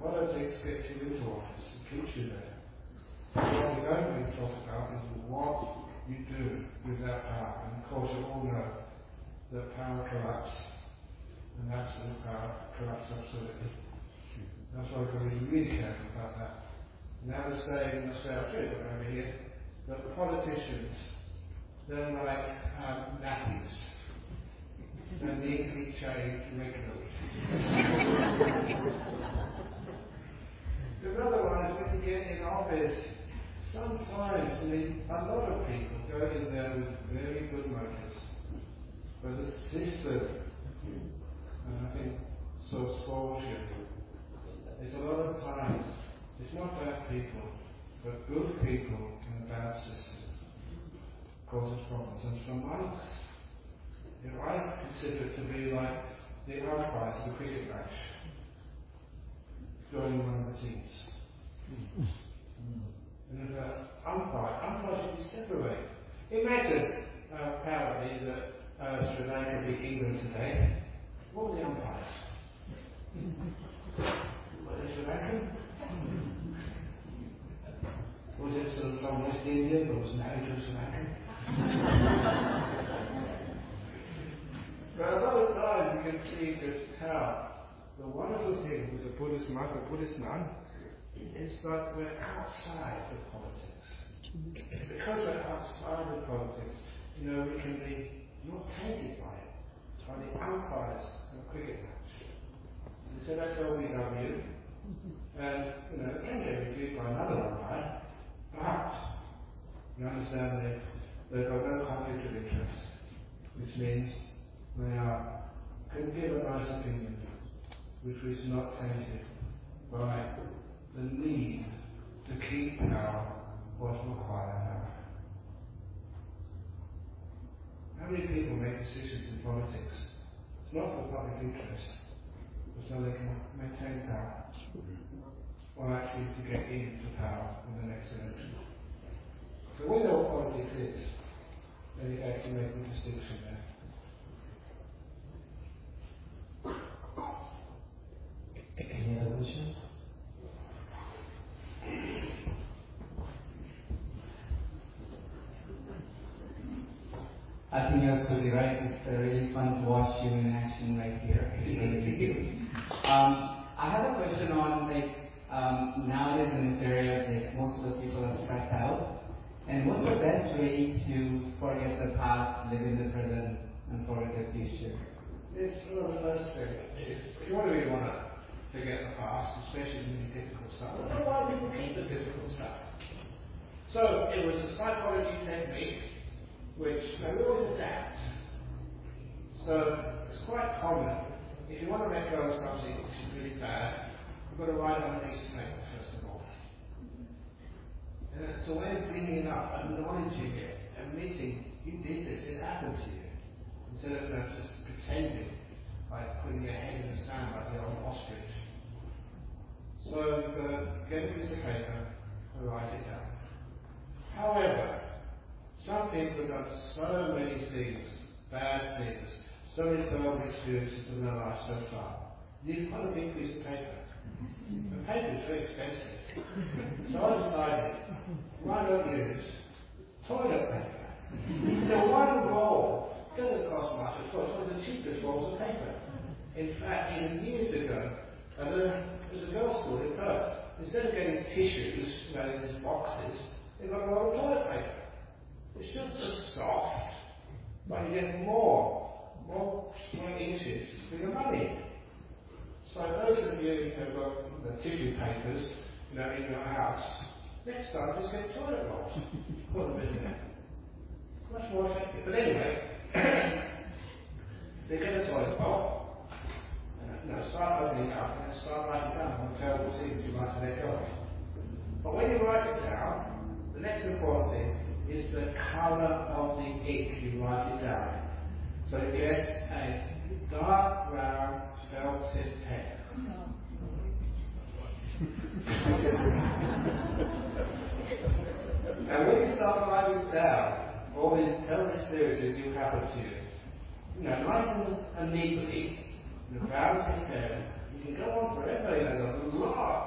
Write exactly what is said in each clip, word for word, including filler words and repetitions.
politics gets you into office and keeps you there. What we don't really talk about is what you do with that power. And of course you all know that power corrupts, and absolute power corrupts absolutely. That's why we've got to be really careful about that. Now the saying in Australia, over here, that the politicians, they're like um, nappies. They need to be changed regularly. Another one is when you get in office, sometimes I mean, a lot of people go in there with very good motives. But the system, and I think, so spoils you. There's a lot of times, it's not bad people, but good people in a bad system causes problems. And for monks, you know, I consider it to be like the umpires of a cricket match joining one of the teams. Mm. And if an umpire, umpires should be separated. Imagine, uh, apparently, that uh, Sri Lanka beat England today. What were the umpires? Were they Sri Lankan? Was it sort of from West India, but was married to a Sri Lankan? But a lot of times you can see just how the wonderful thing with the Buddhist monk or Buddhist nun is that we're outside of politics. Because we're outside of politics, you know, we can be not tainted by it, by the umpires of a cricket match. And so that's L B W, and you know, it can get reviewed by another umpire, but you understand that they've got no conflict of interest, which means they are, can give a nice opinion, which is not tainted by the need to keep power or to acquire power. How many people make decisions in politics? It's not for public interest, but so they can maintain power, or actually to get into power in the next election. So we know what politics is, then you actually make the distinction there. Any other questions? I think you're absolutely right. It's uh, really fun to watch you in action right here. It's really easy. Um, I have a question on like um, nowadays in this area, like most of the people are stressed out. And what's the best way to forget the past, live in the present, and forget the future? It's one of the first things. If you really want to forget the past, especially really difficult stuff, I don't know why people keep the difficult stuff. So it was a psychology technique which you know, we always adapt. So it's quite common. If you want to let go of something which is really bad, you've got to write on a piece of paper first of all. And it's a way of bringing up, acknowledging it, admitting you did this, it happened to you. Instead of you know, just pretending, like putting your head in the sand like the old ostrich. So you've got to get a piece of paper and write it down. However, some people have done so many things, bad things, so many terrible experiences in their life so far. You've got a big piece of paper. The paper is very expensive. So I decided, why not use toilet paper? The one roll doesn't cost much, of course, one of the cheapest rolls of paper. In fact, even years ago, I learned, there was a girls' school in Perth. Instead of getting tissues, you know, in these boxes, they got a roll of toilet paper. It's still just soft, but you get more, more square inches for your money. So those of you who have got the tissue papers, you know, in your house, next time just get toilet rolls. Put them in there. It's much more effective. But anyway, they get a toilet roll, and you know, start opening it up and then start writing down all the terrible things you might have let go of. But when you write it down, the next important thing is the colour of the ink you write it down. So you get a dark brown felted pen. And when you start writing down all these terrible experiences you happen to you, you know, nice and, and neatly, in a brown thin pen, you can go on forever, you know, there's a lot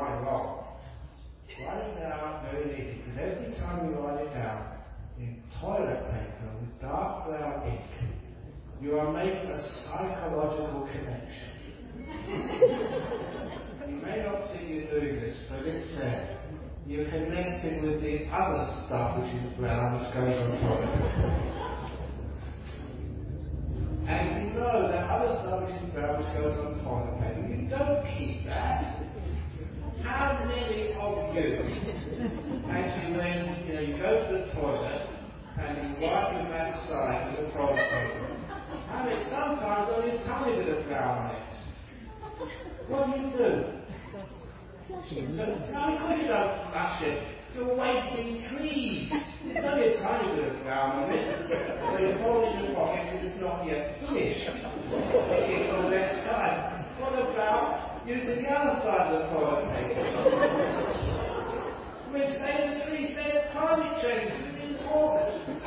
write wrong, write it down very neatly, because every time you write it down in toilet paper with dark brown ink, you are making a psychological connection. You may not think you're doing this, but it's there. You're connecting with the other stuff which is brown, which goes on toilet paper. And you know that other stuff which is brown, which goes on toilet paper. You don't keep that. How many of you actually, when you know you go to the toilet and you wipe your backside with a toilet paper, and it's sometimes only a tiny bit of brown on it. What do you do? No, of course you don't flush it. You're wasting trees. There's only a tiny bit of brown on it. So you hold it in your pocket because it's not yet finished. It's for the next time. What about using the other side of the toilet paper? I mean, save the trees, save the climate change. It's important.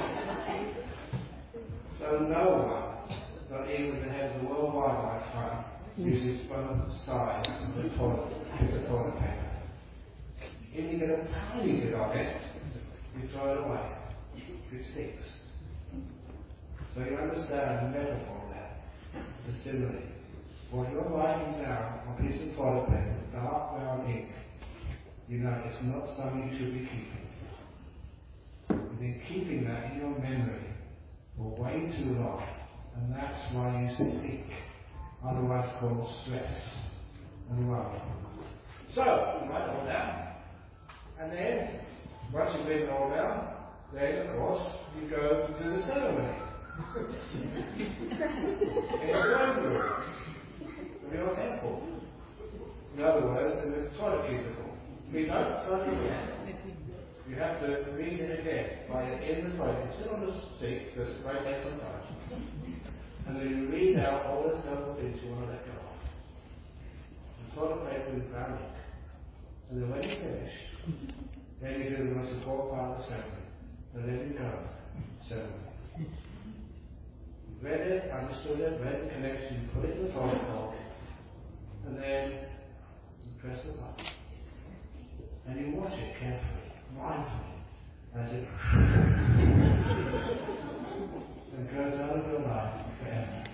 So no one, not even the head of the World Wildlife Fund, uses both sides of the toilet, the toilet paper. If you get a tiny bit on it, you throw it away. It sticks. So you understand the metaphor there, the simile. What you're writing down on a piece of toilet paper with dark brown ink, you know it's not something you should be keeping. You've been keeping that in your memory for way too long, and that's why you think, otherwise called stress and worry. So, you write it all down. And then, once you've written it all down, then of course you go to the ceremony. In your own rooms, in your temple. In other words, in the toilet cubicle. We don't throw it again. You have to read it again by in the toilet. You sit on the seat, because it might take some time. And then you read out all the several things you want to let go of. The toilet paper is brown ink. And then when you finish, then you do the most important part of the ceremony, the letting go ceremony. You read it, understood it, read the connection, you put it in the toilet bowl, and then you press the button. And you watch it carefully, mindfully, as it and goes out of your life forever.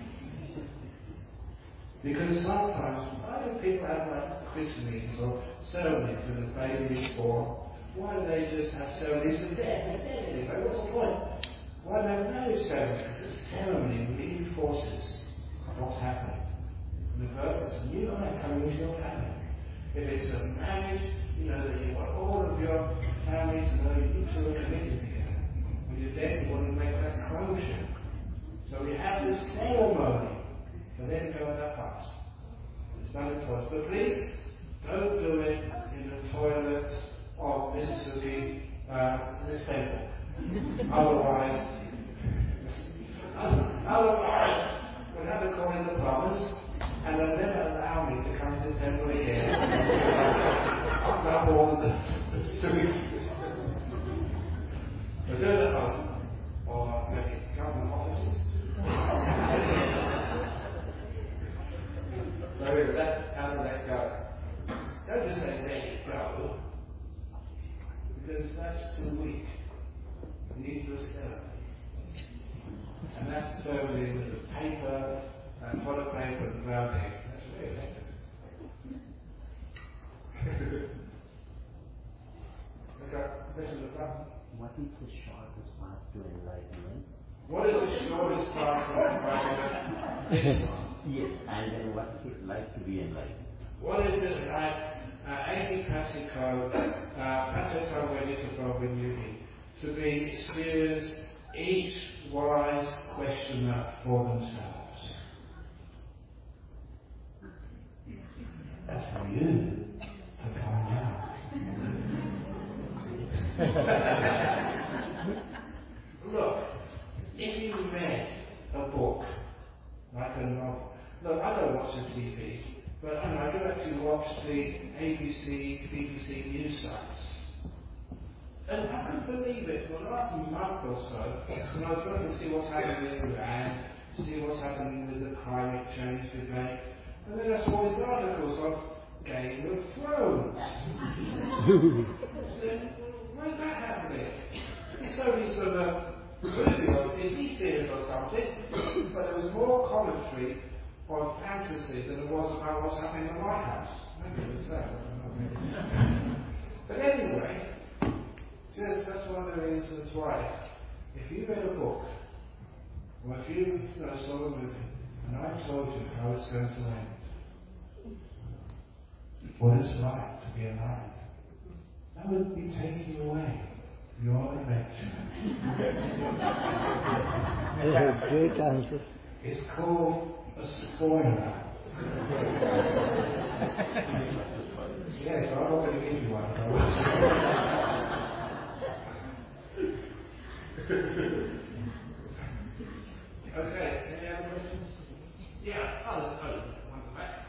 Because sometimes, why do people have like christenings or ceremonies when the baby is born? Why do they just have ceremonies for death? They're dead anyway, what's the point? Why do they have no ceremony? Because the ceremony reinforces what's happening. And the birth is a new life coming into your family. If it's a marriage, you know that you want all of your family to know you two are committed together. When you're dead, you want to make that closure. So we have this ceremony. And then go that fast. It's done in toilets. But please, don't do it in the toilets of Mississippi, uh, this temple. otherwise, otherwise, we'll have to call in the plumbers, and they'll never allow me to come to this temple again. I'll grab all of the sewage system. So do it at home, or maybe government offices. So we let how to let go. Don't just say let it go, because that's too weak. You need to ceremony. And that ceremony with the paper and toilet paper and brown ink, that's very effective. Okay, question at the front. What is the shortest path to enlightenment? What is the shortest path to enlightenment? This one. Yes, and then what is it like to be enlightened? What is it like? Agi Passiko, Patato Veditavo Vinyuhi, to be experienced each wise questioner for themselves. That's for you to find out. Look, if you read a book, like a novel, look, I don't watch the T V, but I, know, I do actually watch the A B C, B B C news sites. And I couldn't believe it, for the last month or so, when I was going to see what's happening in Iran, see what's happening with the climate change debate, and then I saw these articles of Game of Thrones. Where's that happening? It's only sort of a movie or T V series or something, but there was more commentary on fantasy than there was about what's happening in the White House. Maybe it was that. But anyway, just that's one of the reasons why, if you read a book, or if you, you know, saw a movie, and I told you how it's going to end, what it's like to be alive, that would be taking away your adventure. Great answer. It's called a spoiler. Yes, I'm not going to give you one. Okay, any other questions? Yeah, I'll, I'll one to back.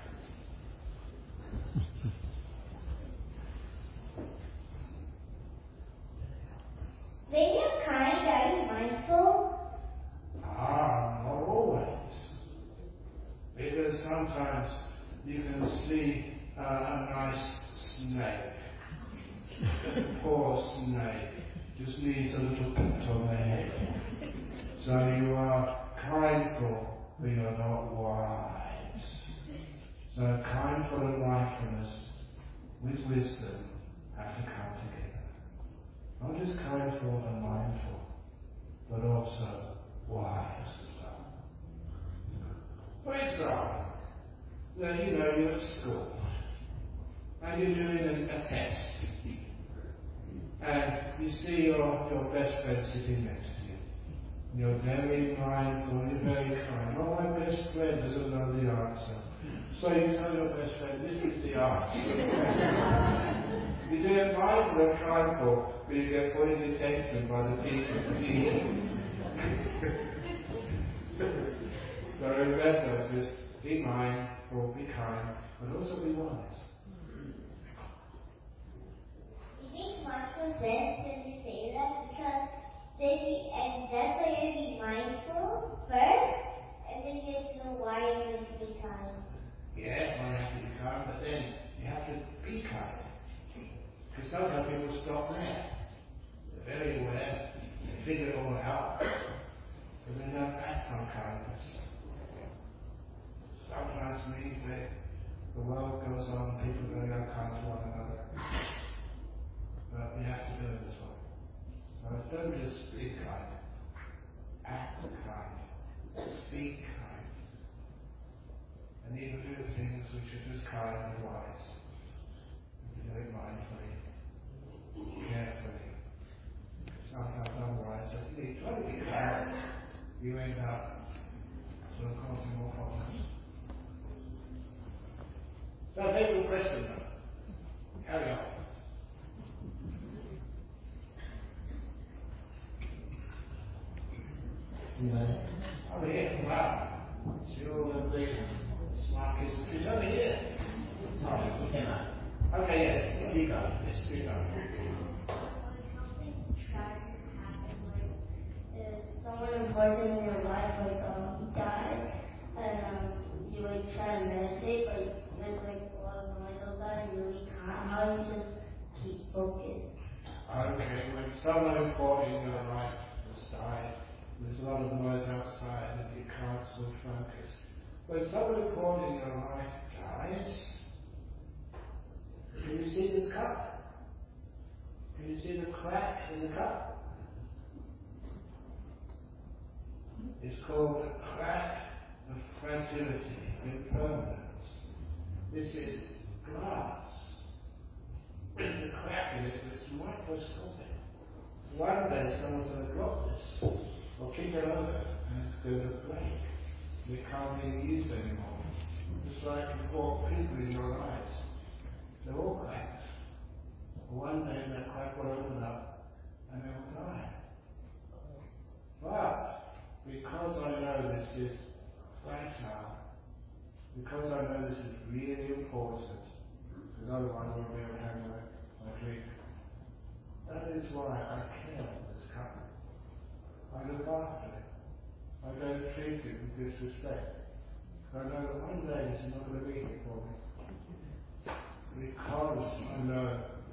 When you're kind, are you mindful? Ah, not always. Because sometimes you can see uh, a nice snake. A poor snake just needs a little pat on the head. So you are kindful, but you're not wise. So kindful and mindfulness with wisdom have to come together. Not just kindful and mindful, but also wise as well. For example, now, you know you're at school and you're doing a, a test, and you see your, your best friend sitting next to you. You're very mindful, you're very kind. Oh, my best friend doesn't know the answer. So you tell your best friend, this is the answer. You do it mindful and kindful, but you get pointed attention by the teacher. The teacher. So remember, just be mindful, be kind, but also be wise. It makes much more sense when you say that, because then you, and that's why you be mindful first, and then you just know why you're going to be kind. Yeah, well, you have to be kind, but then you have to be kind. Because sometimes people stop there. They're very aware, they figure it all out, but they don't act on kindness. Sometimes means that the world goes on, people are going to come to one another. But we have to do it as well. So don't just be kind. Act kind. Speak kind. And even do things which are just kind and wise. Do it mindfully, carefully. Sometimes otherwise, if you try to be kind, you end up sort of causing more problems. So I'll take your question now. Carry on. Over here, wow. See all of the smart kids. She's over here. Sorry, we cannot. Okay, yes, speak up. Yes, speak up. Someone important in your life, like um, died, and um, you like try to meditate, but there's like a lot of noise outside, and you really can't. How do you just keep focused? Okay, when someone important in your life has died, there's a lot of noise outside, and you can't still focus. When someone important in your life dies, can you see this cup? Can you see the crack in the cup? It's called the crack of fragility, impermanence. This is glass. There's a crack in it that's microscopic. One day someone's going to drop this, or kick it over, and it's going to break. It can't be used anymore. Just like important people in your lives. They're all cracked. One day that crack will open up, and they will die. But because I know this is fragile, because I know this is really important, because otherwise I won't be able to have my, my drink, that is why I care for this cup. I look after it. I don't treat it with disrespect. I know that one day this is not going to be here for me. Because I know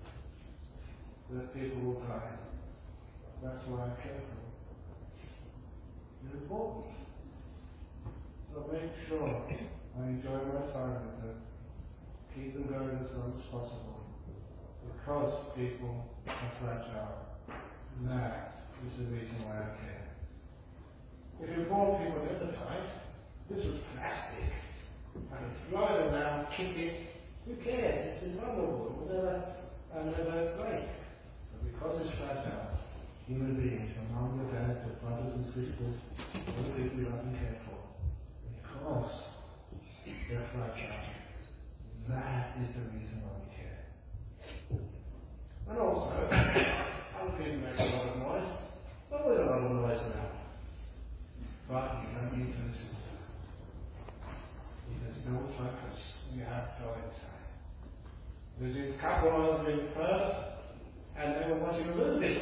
that people will play. That's why I'm careful. It's important. So make sure I enjoy my time with them. Keep them going as long as possible. Because people are fragile. And that is the reason why I care. If you bought people the other night, this was plastic. And it's flying around, kick it. Who cares? It's invulnerable. It will never, uh, never break. But because it's fragile, human beings, your mom, your dad, your brothers and sisters, all the people you love and care for, because they're fragile. That is the reason why we care. And also, other people make a lot of noise. There's always a lot of noise around. But you don't need to listen to them. There's no focus. You have joy inside. There's this couple I was in first, and they were watching a movie.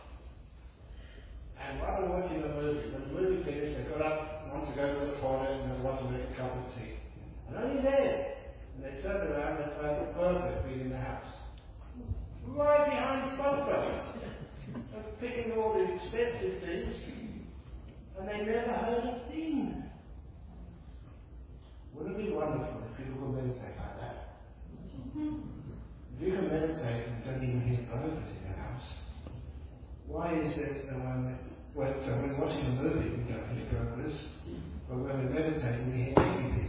And while they were watching the movie, when the movie finished, they got up, wanted to go to the toilet, and they wanted to make a cup of tea. And only then, and they turned around and found the burglar being in the house. Right behind the sofa. And picking all the expensive things, and they never heard a thing. Wouldn't it be wonderful if people could meditate like that? If you can meditate and don't even hear burglars in your house, why is it that when, when, so when we're watching a movie we don't hear burglars, but when we meditate we hear everything?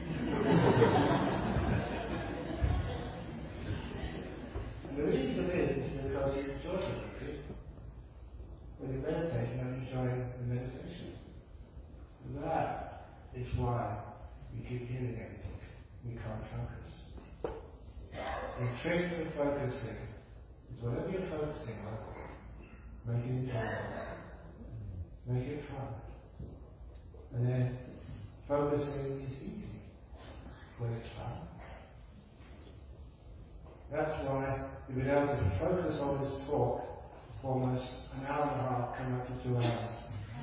And the reason is, is because you enjoy the movie. When you meditate, you don't enjoy the meditation. And that is why we keep hearing everything. We can't focus. The trick to focusing is whatever you're focusing on, make it enjoyable. Make it fun. And then focusing is easy when it's fun. That's why we've been able to focus on this talk for almost an hour and a half, coming up to two hours.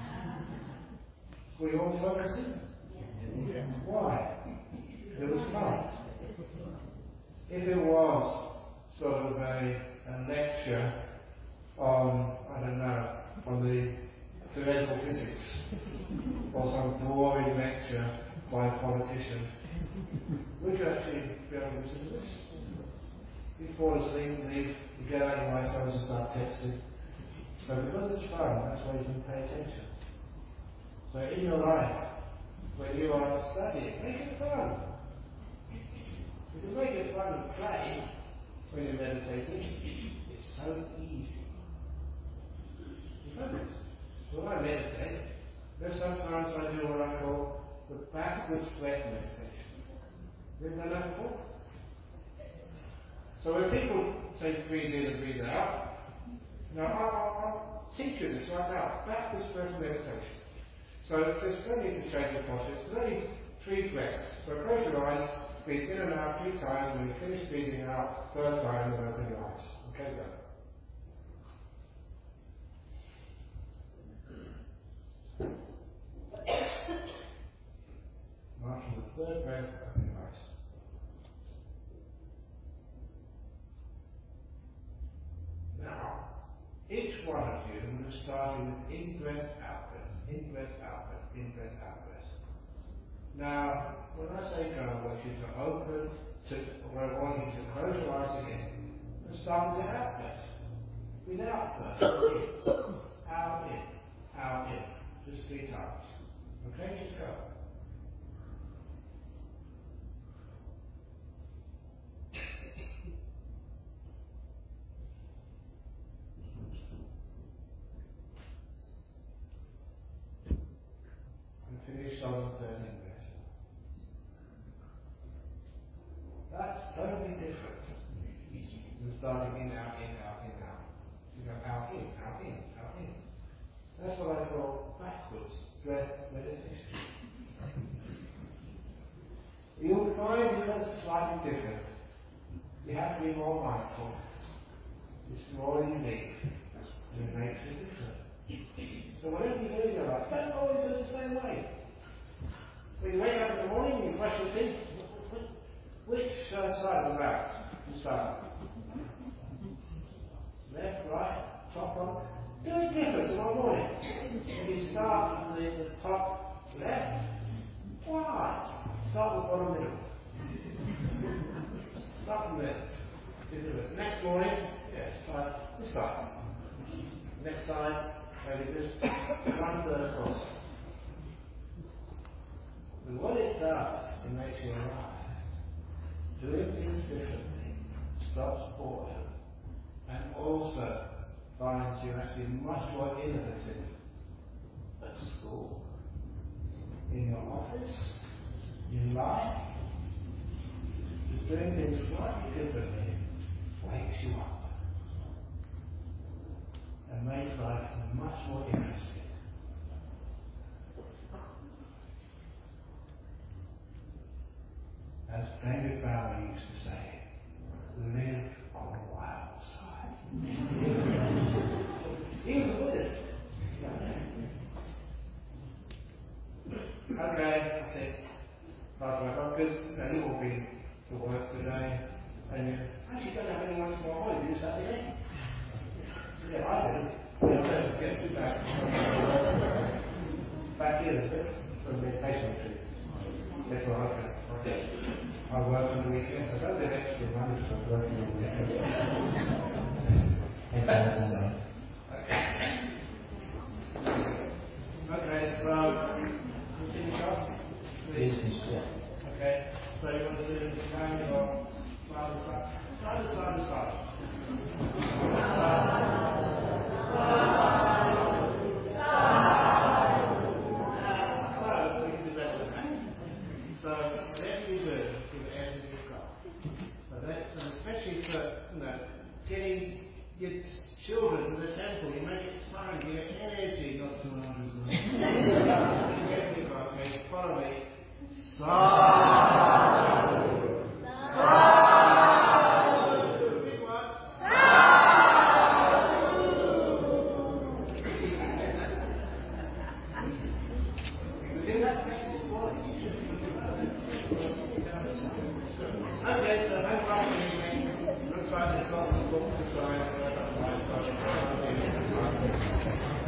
Were you all focusing? Yeah. Why? It was fun. If it was sort of a, a lecture on, I don't know, on the theoretical physics, or some boring lecture by a politician, would you actually be able to listen to this? You fall asleep, leave, you get out your iPhones and start texting. So because it's fun, that's why you can pay attention. So in your life, when you are studying, make it fun. If you make it fun and play when you're meditating, it's so easy. You focus. When I meditate, there's sometimes I do what I call the backwards breath meditation. You've done that before? So when people say breathe in and breathe out, now I'll, I'll, I'll teach you this right now. Backwards breath meditation. So there's no need to change the posture. There's only three breaths. So close your eyes, breathe in and out three times, and when you finish breathing out, third time, and open your eyes. Okay, go. After the third breath, open your eyes. Now, each one of you, I'm going to start with in-breath, out-breath, in-breath, out-breath, in-breath, out-breath. Now, when I say go, I want you to open, to, or I want you to close your eyes again, and start with the out-breath. Without breath, in, out, in, out, in, just three times. Okay, just go. Finish on the third in-breath. That's totally different than starting in, out, in, out, in, out. You go out, in, out, in, out, in. That's what I call backwards breath meditation. You'll find because it's slightly different, you have to be more mindful. It's more unique, and it makes it different. So whatever you do in your life, don't always do it the same way. When you wake up in the morning, you brush your teeth. Which uh, side of the mouth you start? Left, top one. Do it different tomorrow morning. If you start from the, the top left, why? Start with bottom middle. Start from there. You do it. Next morning, yeah, try this side. Next side, maybe just one third across. And what it does, it makes you alive. Doing things differently stops boredom and also finds you actually much more innovative at school, in your office, in life. Just doing things slightly differently wakes you up and makes life much more interesting. As David Bowie used to say, live on the wild side. He was a Buddhist. Okay, I think time to wrap up because you know, you've all been to work today and you actually don't have anyone tomorrow morning, do you Saturday? Yeah, I did. Yeah, I get you back. Back here, from the meditation retreat. That's what I can. I work on the weekends. I don't get extra money for working on the weekends. Okay, so finish up. Finish, yeah. Okay, so you want to do it behind or side to side? Side to side to side. So let me do it with everything you've got. So that's and especially for you know getting your children to the temple, you make it fun, you get energy, not too much. Everything you've got, okay, follow me. Sadhu. Sadhu. Big one. Okay, so hang on. Looks like they've got the book to sign.